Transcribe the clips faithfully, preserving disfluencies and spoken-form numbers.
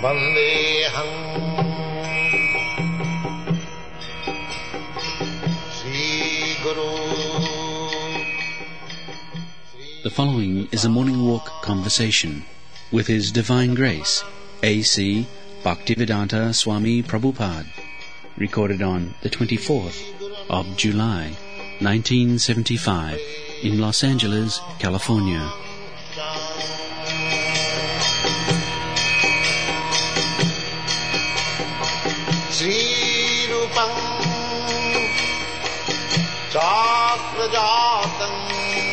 Vandeham Sri Guru. The following is a morning walk conversation with His Divine Grace, A C Bhaktivedanta Swami Prabhupada, recorded on the twenty-fourth of July, nineteen seventy-five, in Los Angeles, California. Sri Rupam Chakrajatam.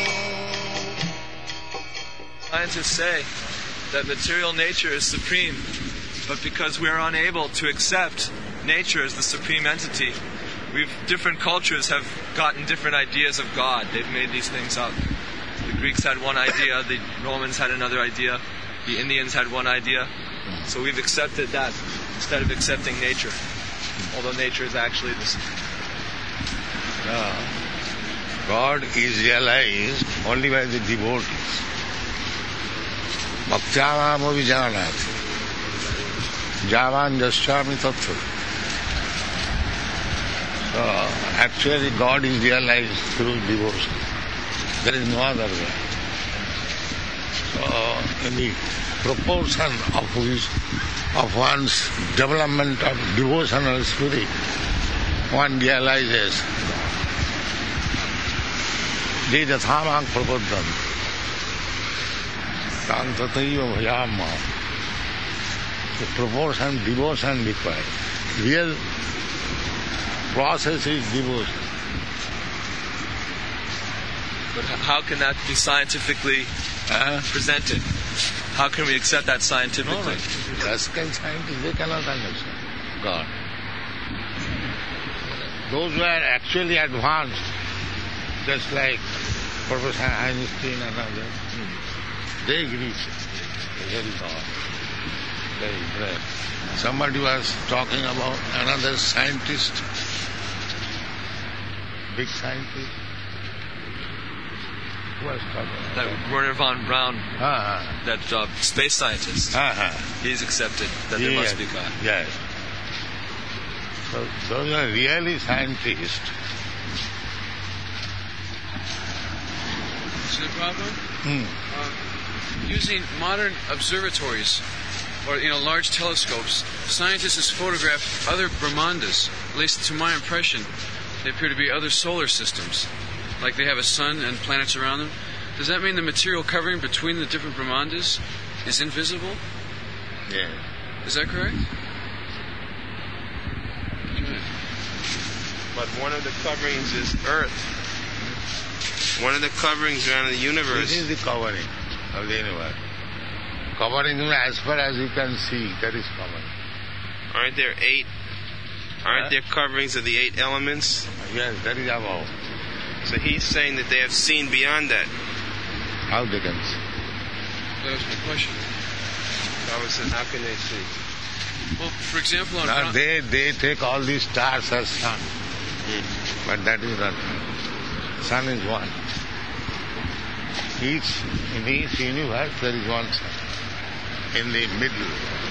Scientists say that material nature is supreme, but because we are unable to accept nature as the supreme entity, we've different cultures have gotten different ideas of God. They've made these things up. The Greeks had one idea, the Romans had another idea, the Indians had one idea. So we've accepted that instead of accepting nature, although nature is actually the supreme. No. God is realized only by the devotees. Bhaktyānām abhijanāti jāvān jasyāmi tattva. So, actually God is realized through devotion. There is no other way. So, in the proportion of which, of one's development of devotional spirit, one realizes de yathamang prapaddam tam tataiva bhayama. The proportion devotion required. Real process is devotion. But how can that be scientifically uh, presented? How can we accept that scientifically? No, no. Classical scientists, they cannot understand God. Those who are actually advanced, just like Professor Einstein and others, they agree. Very God. Very brave. Somebody was talking about another scientist, big scientist. Who was talking about that? Werner von Braun, uh-huh. that uh, space scientist. Uh-huh. He's accepted that yes. there must be God. Yes. So those are really scientists. Srila Prabhupada, Hmm. uh, using modern observatories or you know large telescopes, scientists have photographed other Brahmandas. At least to my impression, they appear to be other solar systems, like they have a sun and planets around them. Does that mean the material covering between the different Brahmandas is invisible? Yeah. Is that correct? But one of the coverings is Earth. One of the coverings around the universe. This is the covering of the universe. Covering as far as you can see, that is covering. Aren't there eight? Aren't huh? there coverings of the eight elements? Yes, that is above. So he's saying that they have seen beyond that. How they can see? That was my question. Baba says, how can they see? Well, for example, on now they they take all these stars as sun, mm. but that is not. Sun is one. Each in each universe there is one sun. In the middle.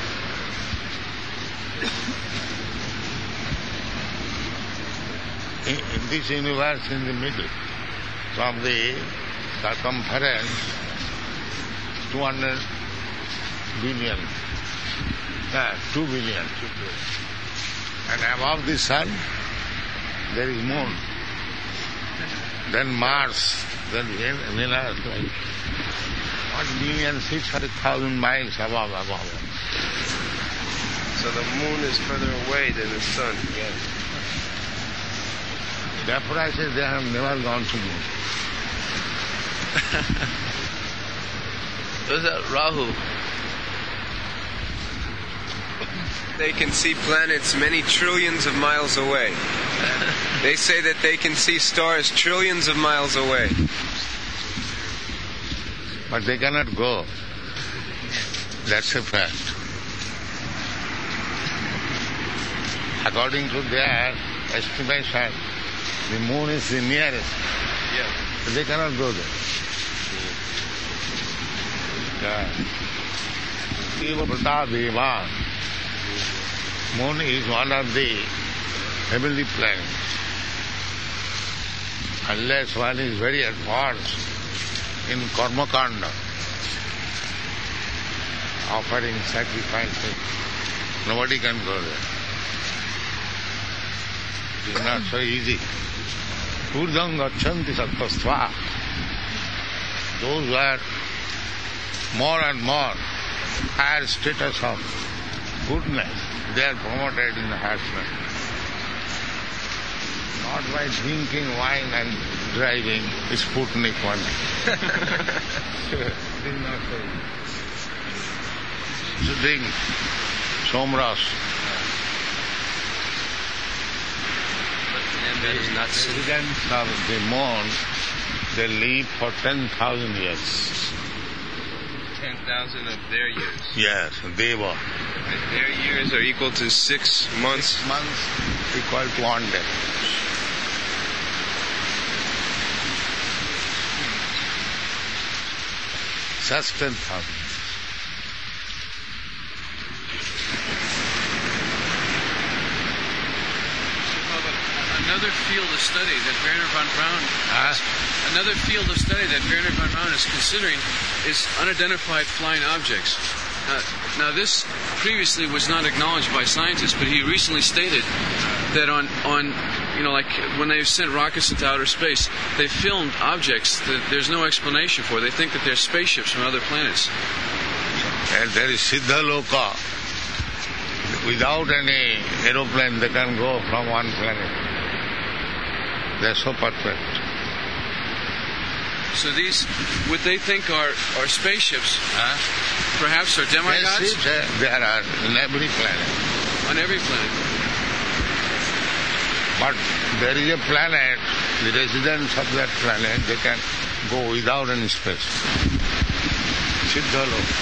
In, in this universe, in the middle, from the circumference, two hundred billion, uh, two billion, and above the sun, there is moon, then Mars, then Venus, like one million six hundred thousand miles above, above. So the moon is further away than the sun. Yes. Therefore I say they have never gone to moon. Those are Rahu. They can see planets many trillions of miles away. They say that they can see stars trillions of miles away. But they cannot go. That's a fact. According to their estimation, the moon is the nearest. Yeah. But they cannot go there. Yeah. Eva Pratadeva Moon is one of the heavenly planets. Unless one is very advanced in karma kanda, offering sacrifices, nobody can go there. It is not so easy. Urdham gachanti sattvastva. Those who are more and more higher status of goodness, they are promoted in the higher planet. Not by drinking wine and driving Sputnik one. It is not so easy. So drink Somras. And that is not The residents of the moon, they live for ten thousand years. ten thousand of their years. Yes, Deva. And their years are equal to six months. Six months equal to one day. Just ten thousand. Another field of study that Werner von Braun, Huh? another field of study that Werner von Braun is considering is unidentified flying objects. Uh, now, this previously was not acknowledged by scientists, but he recently stated that on, on you know, like when they've sent rockets into outer space, they filmed objects that there's no explanation for. They think that they're spaceships from other planets. And there is Siddha Loka. Without any aeroplane, they can go from one planet. They are so perfect. So these, what they think are, are spaceships, Huh? perhaps are demigods Spaceships, uh, there are in every planet. on every planet. But there is a planet, the residents of that planet, they can go without any space. Siddha Loka.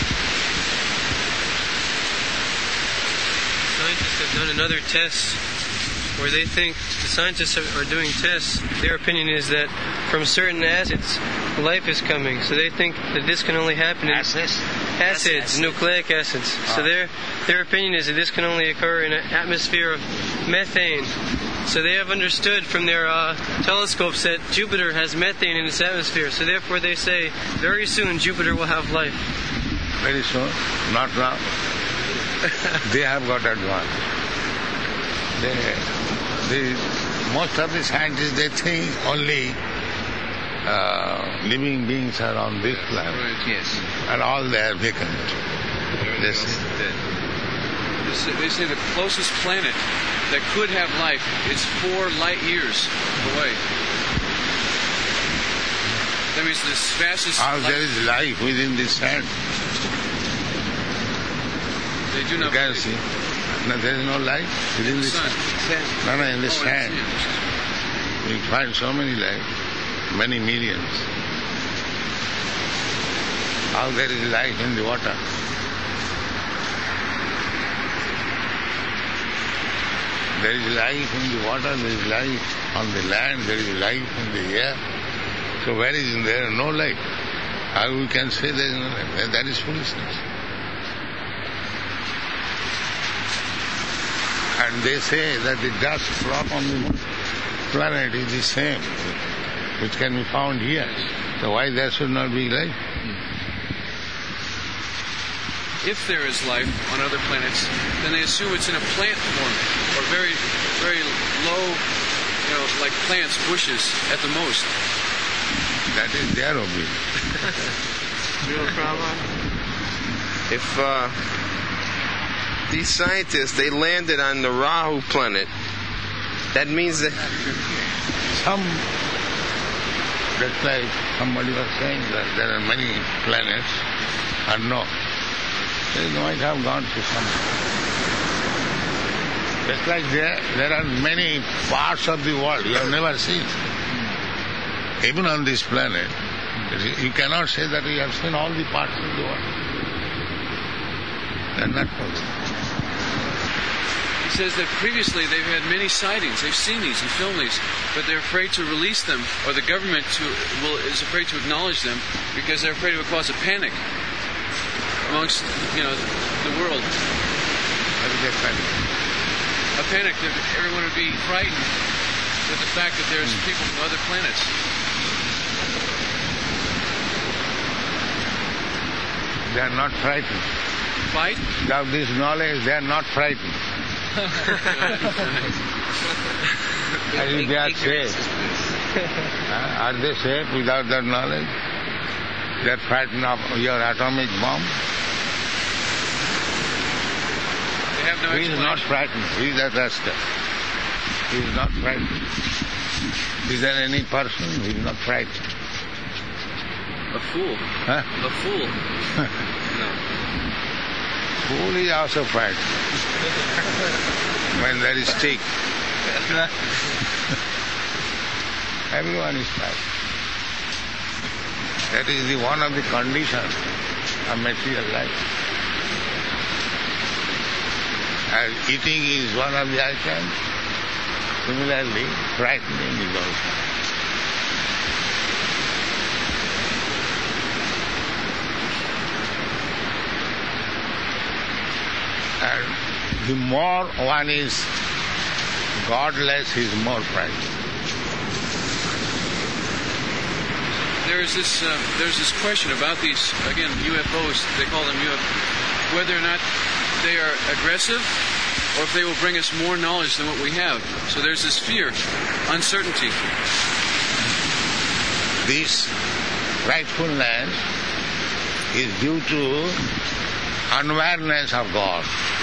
Scientists have done another test where they think the scientists are doing tests. Their opinion is that from certain acids, life is coming. So they think that this can only happen in Acids? acids, nucleic acids. So their their opinion is that this can only occur in an atmosphere of methane. So they have understood from their uh, telescopes that Jupiter has methane in its atmosphere. So therefore they say very soon Jupiter will have life. Very soon, not now. They have got advanced. They, the, most of the scientists, they think only uh, living beings are on this planet. Yes. And all they are vacant. They say, They say, they say the closest planet that could have life is four light years away. That means the fastest. how light- there is life within the sand. They do You not can believe. see. No, there is no life within the Sun. sand. No, no, in the Oh, sand. yeah. You find so many life, many millions. How there is life in the water. There is life in the water, there is life on the land, there is life in the air. So where is there no life? How we can say there is no life? That is foolishness. And they say that the dust brought on the planet is the same, which can be found here. So why there should not be life? If there is life on other planets, then they assume it's in a plant form or very, very low, you know, like plants, bushes at the most. That is their opinion. Real problem? If uh, these scientists, they landed on the Rahu planet, that means that Some, that's like somebody was saying that there are many planets, and no. They might have gone to some. Just like there, there are many parts of the world you have never seen. Even on this planet, you cannot say that you have seen all the parts of the world. They are not possible. He says that previously they've had many sightings. They've seen these and filmed these, but they're afraid to release them, or the government to, will, is afraid to acknowledge them because they're afraid it will cause a panic amongst, you know, the world. What is that panic? a panic that everyone would be frightened with the fact that there's people from other planets. They are not frightened. Fight? Without this knowledge, they are not frightened. And if they are safe, uh, are they safe without that knowledge? They are frightened of your atomic bomb. They have no He is not frightened. He is a rascal. He is not frightened. Is there any person who is not frightened? A fool. Huh? A fool. No. Fool is also frightened. When there is stick. Everyone is frightened. That is the one of the conditions of material life. As eating is one of the items, similarly, frightening is also. And the more one is godless, he is more frightened. There's this uh, there's this question about these, again, U F Os, they call them U F Os, whether or not they are aggressive or if they will bring us more knowledge than what we have. So there's this fear, uncertainty. This frightfulness is due to unawareness of God.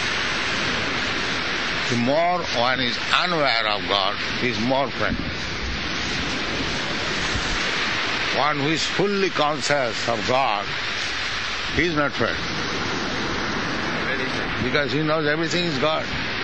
The more one is unaware of God, he is more frightened. One who is fully conscious of God, he is not frightened. Because he knows everything is God.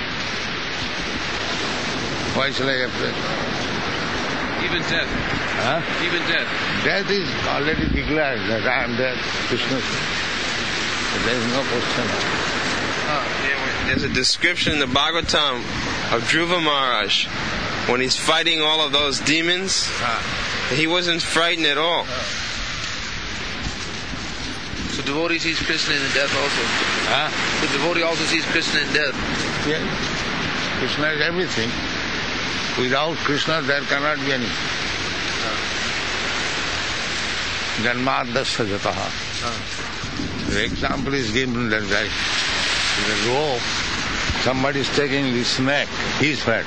Why shall I afraid? Even death. Huh? Even death. Death is already declared that I am dead. Krishna said. There is no question. There's a description in the Bhagavatam of Dhruva Maharaj when he's fighting all of those demons. He wasn't frightened at all. So devotee sees Krishna in death also. Huh? The devotee also sees Krishna in death. Yes. Krishna is everything. Without Krishna there cannot be anything. Janmadasya jataha. The example is given that like the rope, somebody is taking the snake, he is fat.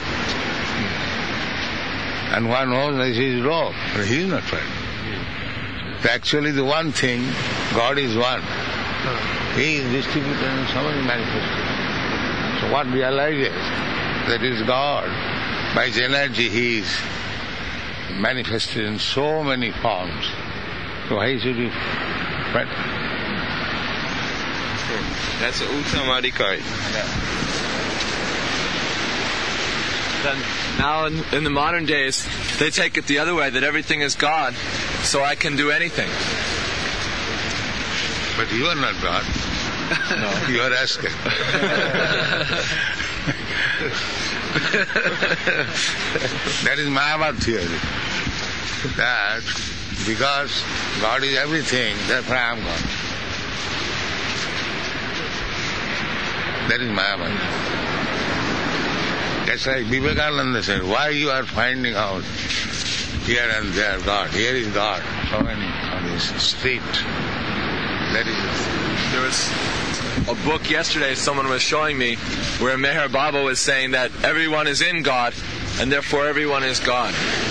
And one knows that he is rope, but he is not fat. Actually the one thing, God is one. He is distributed in so many manifestations. So one realizes that is God. By his energy he is manifested in so many forms. So why should he fret? That's an Uttam Adhikari. Then now in, in the modern days, they take it the other way, that everything is God, so I can do anything. But you are not God. No. You are asking. That is Mayavad theory. That because God is everything, therefore I am God. That is Mayavad. That's like Vivekananda said, why you are finding out here and there God, here is God, so many on this street. That is it. There was a book yesterday someone was showing me where Meher Baba was saying that everyone is in God and therefore everyone is God.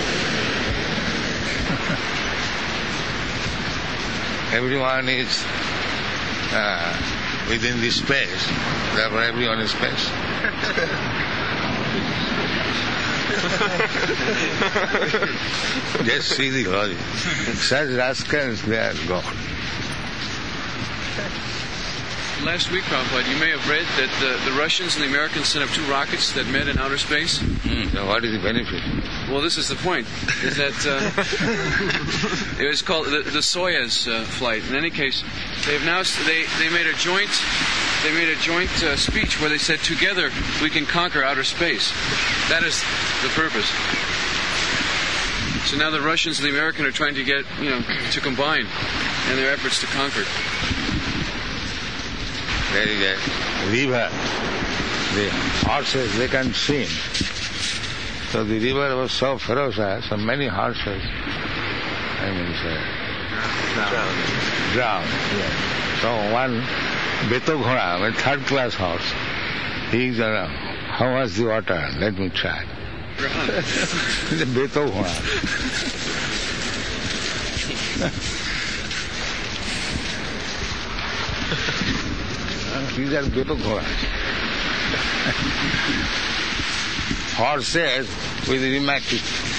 Everyone is uh, within this space, therefore everyone is space. Just see the logic. Such rascals, they are God. Last week, Prabhupada, you may have read that the, the Russians and the Americans sent up two rockets that met in outer space. Mm, so what is the benefit? Well, this is the point, is that uh, it was called the, the Soyuz uh, flight. In any case, they've now they, they made a joint they made a joint uh, speech where they said, together we can conquer outer space. That is the purpose. So now the Russians and the Americans are trying to get, you know, to combine in their efforts to conquer. There is a river the horses, they can swim. So the river was so ferocious, so many horses, I mean, say, drowned. Drowned, yes. So one Beto Ghora, a third class horse, he's uh, how was the water? Let me try. It's a Beto Ghora. These are Beto Ghora. Horses with rheumatic.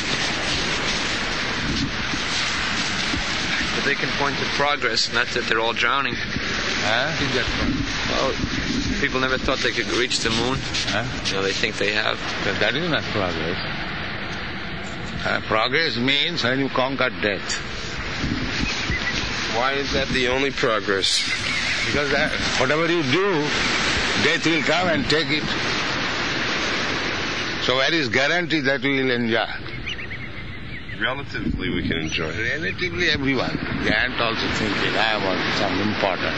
But they can point to progress, not that they're all drowning. Huh? Well, people never thought they could reach the moon. Huh? You know, they think they have. But that is not progress. Uh, progress means when you conquer death. Why is that the only progress? Because that, whatever you do, death will come and take it. So where is guarantee that we will enjoy? Relatively, we can enjoy it. Relatively, everyone. The ant also thinking, I want some important.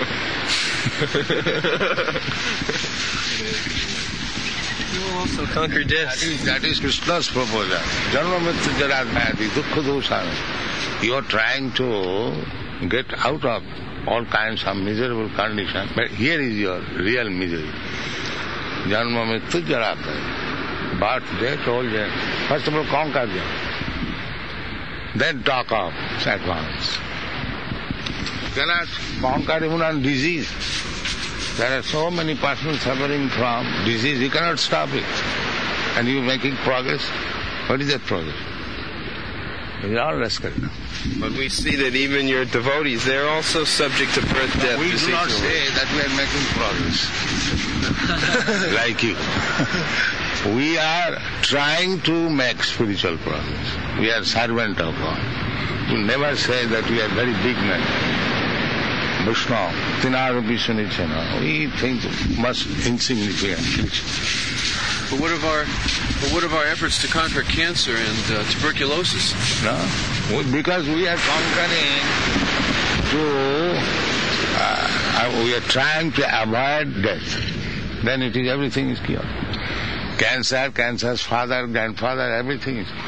You will also conquer death. That is, that is Krishna's proposal. Janma mrityu jara vyadhi dukkha dosami. You are trying to get out of all kinds of miserable conditions, but here is your real misery. Janma mrityu jara vyadhi. Birth, death, old age. First of all, conquer them. Then talk of advance. You cannot conquer even on disease. There are so many persons suffering from disease, you cannot stop it. And you making progress. What is that progress? It is all rascal. But we see that even your devotees, they're also subject to birth, death, We disease. do not say that we are making progress. Like you. We are trying to make spiritual progress. We are servant of God. We never say that we are very big men. Vishnu, Tinarupi Sunichana. We think much insignificant. But what of our, but what of our efforts to conquer cancer and uh, tuberculosis? No, because we are conquering to, uh, we are trying to avoid death. Then it is, everything is cured. Cancer, cancer's father, grandfather, everything is.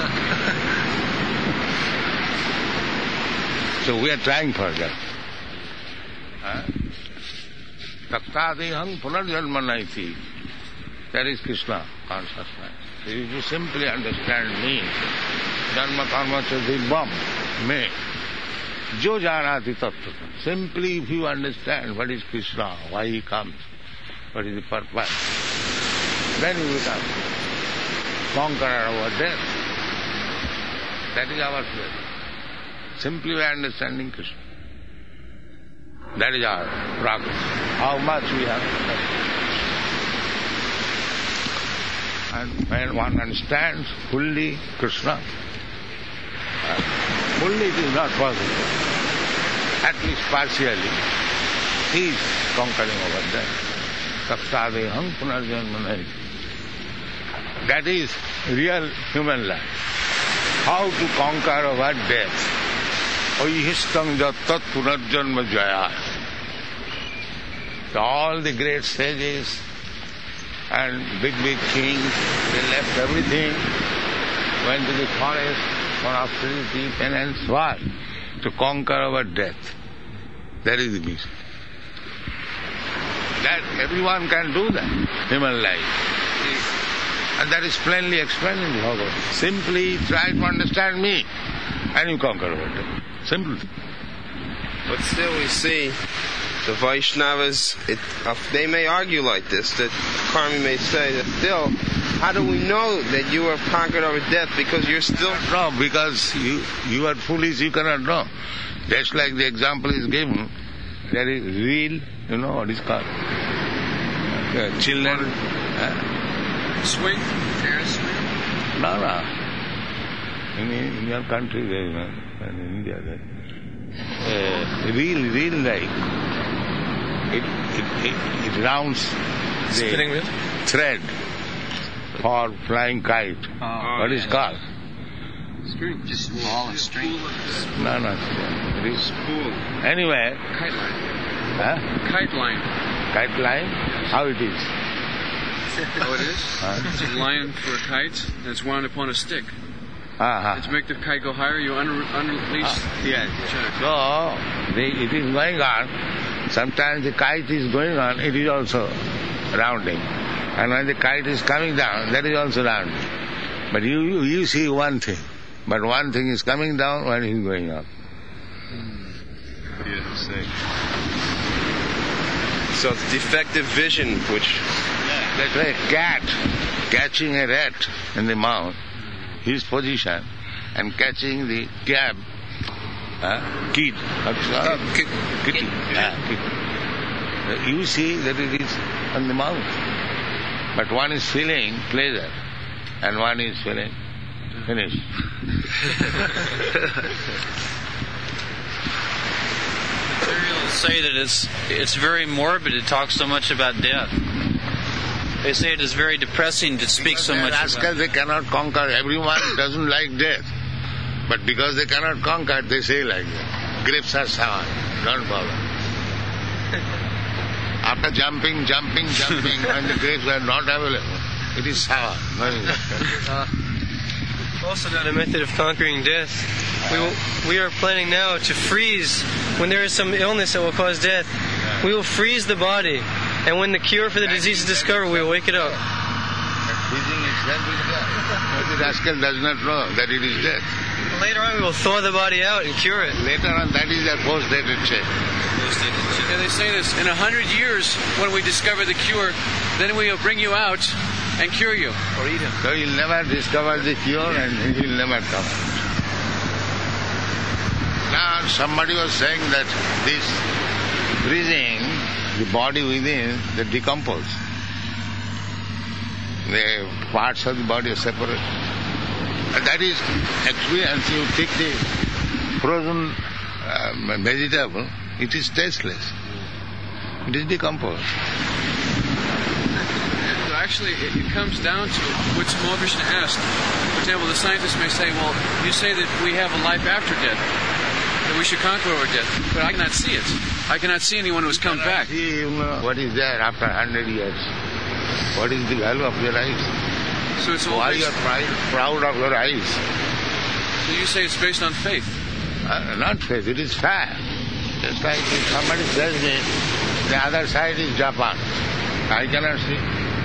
So we are trying for that. Tattadeham punarjanmanaiti. That is Krishna consciousness. If you simply understand me, Dharma karma chadibam, me, jo janati tattva. Simply if you understand what is Krishna, why he comes, what is the purpose, then you become conqueror over death. That is our faith. Simply by understanding Krishna. That is our progress. How much we have understood. And when one understands fully Krishna, uh, fully it is not possible. At least partially, he is conquering over death. Tattadeham punarjanmanaiti. That is real human life. How to conquer over death. Oihistam jattat punarjanma jaya. All the great sages and big, big kings, they left everything, went to the forest for austerity, penance, what? To conquer over death. That is the mission. That everyone can do that, human life. And that is plainly explained in the Bhagavad. Simply try to understand me, and you conquer over death. Simple. But still we see the Vaishnavas, it, uh, they may argue like this, that Karmi may say that still, how do we know that you have conquered over death? Because you're still... No, because you, you are foolish, you cannot know. Just like the example is given, there is real, you know what is called? Uh, children. Uh, Swing? Ferris swing? no, no. In, in your country, there is no, in India, there uh, real, real like, it, it, it, it rounds the Spinning wheel? thread for flying kite. Oh, what is called? String. Just ball of string. No, no. It is spool. Anyway. Kite line. Huh? Kite line. Kite line? How it is? Oh, it is? Huh? It's a line for a kite, and it's wound upon a stick. Uh-huh. And to make the kite go higher, you un- unleash. Uh, yes. Check. So, the, it is going on. Sometimes the kite is going on, it is also rounding. And when the kite is coming down, that is also rounding. But you, you, you see one thing. But one thing is coming down, one is going up. What do you have to say? So it's defective vision, which... That's like a cat catching a rat in the mouth, his position, and catching the cab, uh, kid, uh, kid, kitty, uh, kitty. You see that it is on the mouth. But one is feeling pleasure, and one is feeling finished. Materialists say that it's it's very morbid. It talks so much about death. They say it is very depressing to speak because so much Rascals, about they cannot conquer. Everyone doesn't like death. But because they cannot conquer, they say like that. Grapes are sour. Don't bother. After jumping, jumping, jumping, when the grapes are not available, it is sour. uh, also not a method of conquering death. We, will, we are planning now to freeze when there is some illness that will cause death. We will freeze the body. And when the cure for the disease is discovered, we will wake it up. Freezing itself is death. But the rascal does not know that it is death. Later on, we will thaw the body out and cure it. Later on, that is their post-dated check. Yeah, they say this. In a hundred years, when we discover the cure, then we will bring you out and cure you. Or eat him. So he'll never discover the cure and he'll never come. Now, somebody was saying that this freezing, the body within, they decompose. The parts of the body are separate. And that is experience. You take the frozen um, vegetable, it is tasteless. It is decomposed. So actually, it, it comes down to what Tamal Krishna asked. For example, the scientists may say, well, you say that we have a life after death, that we should conquer over death, but I cannot see it. I cannot see anyone who has come back. See, you know, what is there after a hundred years? What is the value of your eyes? So it's all Why based, you are proud, proud of your eyes? so you say it's based on faith. Uh, not faith, it is fact. Just like if somebody tells me the other side is Japan, I cannot see.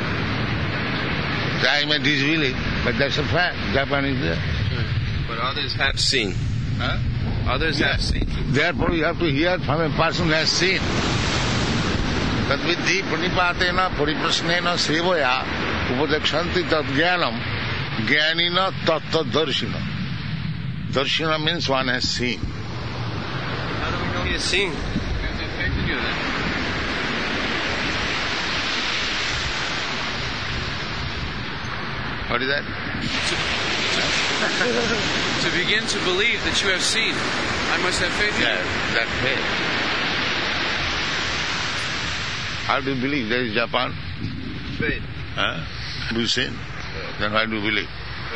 So I may disbelieve, but that's a fact. Japan is there. But others have seen. Huh? Others Yeah. have seen. Therefore you have to hear from a person who has seen. Tad vidhi pranipatena pariprasnena sevaya upadekshanti tad jnanam jnanina tattva darshina. Darshina means one has seen. How do we know he has seen? You have to have faith in you then. What is that? To begin to believe that you have seen, I must have faith in Yes, you. that faith. How do you believe there is Japan? Faith. Huh? Do you sin? Then how do you believe?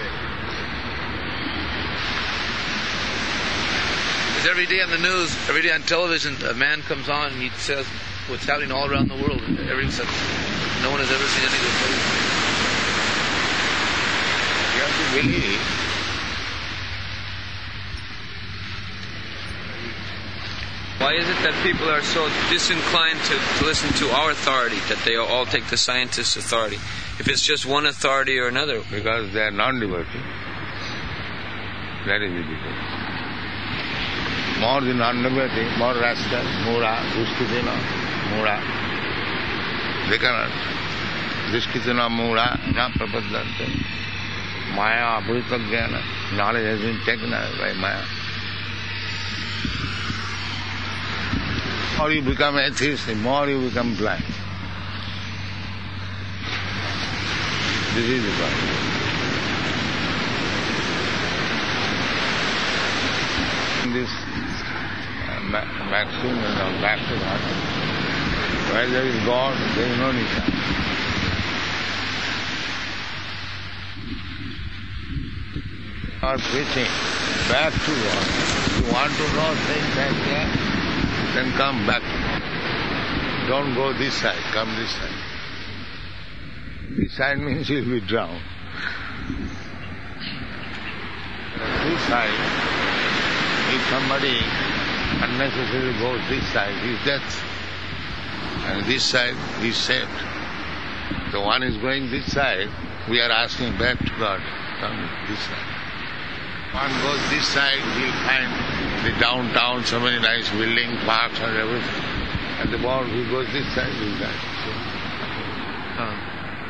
Because every day on the news, every day on television, a man comes on and he says what's happening all around the world. Every no one has ever seen anything. You have to believe. Why is it that people are so disinclined to, to listen to our authority, that they all take the scientist's authority? If it's just one authority or another. Because they are non-devotee. That is the difference. More the non-devotee, more rascal, mura, duskitina, mura. They cannot. Duskitina, mura, na prapadante. Maya, abhita jnana. Knowledge has been taken by Maya. The more you become atheist, the more you become blind. This is the problem. This uh, ma- maxim, you know, back to that. Where there is God, there is no Nishan. Or preaching back to God. You want to know things like that? Then come back. Don't go this side, come this side. This side means he will be drowned. This side, if somebody unnecessarily goes this side, he is death. And this side is saved. The one is going this side, we are asking back to God, come this side. One goes this side, he'll find the downtown, so many nice buildings, parks and everything. And the one who goes this side will die. So, uh,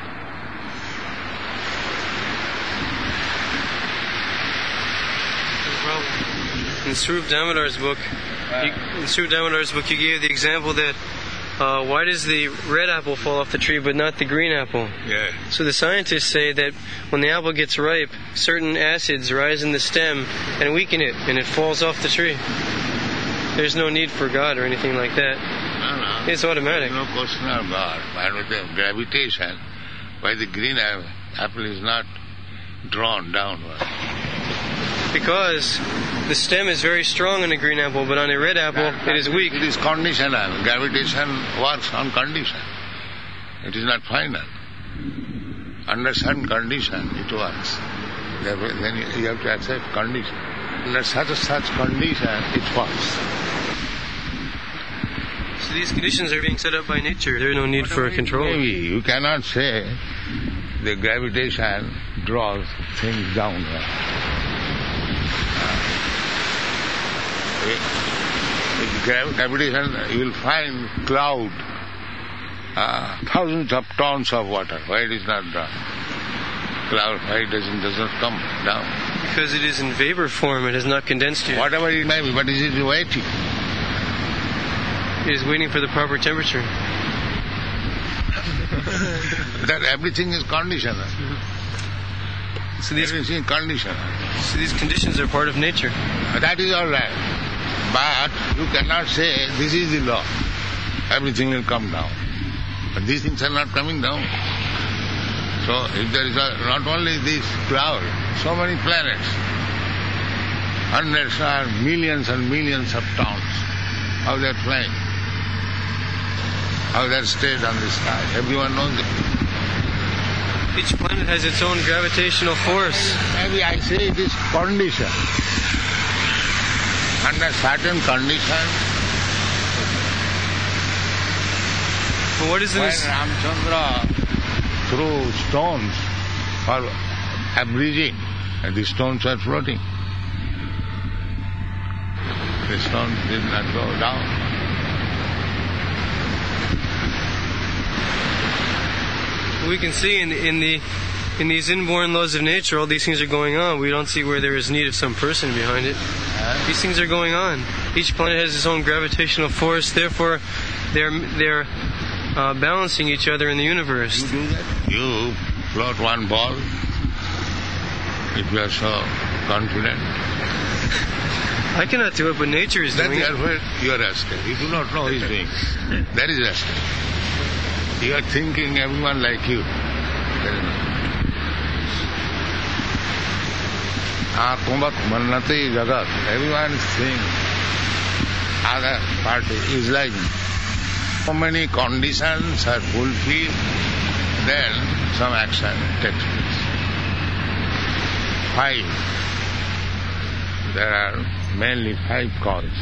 In Swarup Damodar's book, you, in Swarup Damodar's book, you gave the example that uh, why does the red apple fall off the tree but not the green apple? Yeah. So the scientists say that when the apple gets ripe, certain acids rise in the stem and weaken it, and it falls off the tree. There's no need for God or anything like that. No, no. It's automatic. No question of God. But with the gravitation, why the green apple is not drawn downward? Because the stem is very strong in a green apple, but on a red apple, that, it is weak. It is conditional. Gravitation works on condition. It is not final. Under certain condition, it works. Therefore, then you have to accept condition. Under such a such condition, it works. So these conditions are being set up by nature. There is no need for a control. Maybe you cannot say the gravitation draws things downward. With gravitation, you will find cloud, uh, thousands of tons of water. Why it is not down? Cloud, why it doesn't, does not come down? Because it is in vapor form, it has not condensed yet. Whatever it may be, but it is waiting. It is waiting for the proper temperature. That everything is conditional. So these, everything is conditional. So these conditions are part of nature. That is all right. But you cannot say this is the law. Everything will come down. But these things are not coming down. So if there is a, not only this cloud, so many planets, hundreds and millions and millions of tons, how they are flying, how they are stayed on the sky. Everyone knows it. Each planet has its own gravitational force. Maybe I say it is condition. Under certain conditions, but what is when this? Ramchandra threw stones for abridging, and the stones were floating. The stones did not go down. We can see in, in the in these inborn laws of nature, all these things are going on. We don't see where there is need of some person behind it. These things are going on. Each planet has its own gravitational force. Therefore, they're they're uh, balancing each other in the universe. You do that? You float one ball. If you are so confident. I cannot do it, but nature is doing it. That's where you are asking. You do not know his doing. That is asking. You are thinking everyone like you. That is not. Mannati Jagat. Everyone is saying other party is like so many conditions are fulfilled, then some action takes place. Five. There are mainly five causes.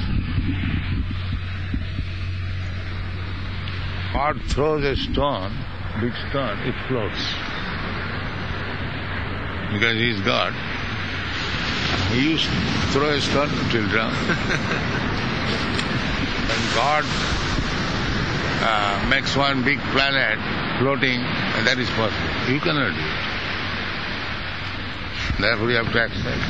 God throws a stone, big stone, it floats. Because he is God. He used to throw a stone, it will drown. When God uh, makes one big planet floating, that is possible. You cannot do it. Therefore you have to accept.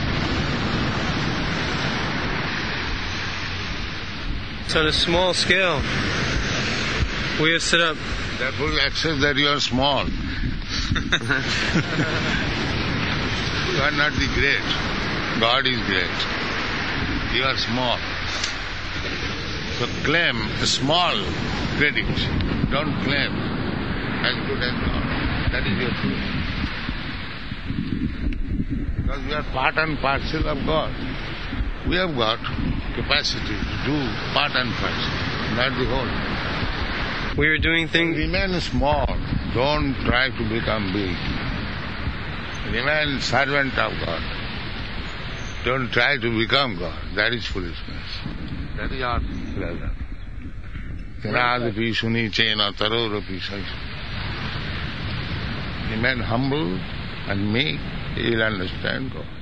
It's on a small scale. We have set up. Therefore you accept that you are small. You are not the great. God is great. You are small. So claim a small credit. Don't claim as good as God. That is your truth. Because we are part and parcel of God. We have got capacity to do part and parcel, not the whole. We are doing things. Remain small. Don't try to become big. Remain servant of God. Don't try to become God. That is foolishness. That is our pleasure. Tenadapi suni chena tarorapi saisa. Remain humble and meek, you will understand God.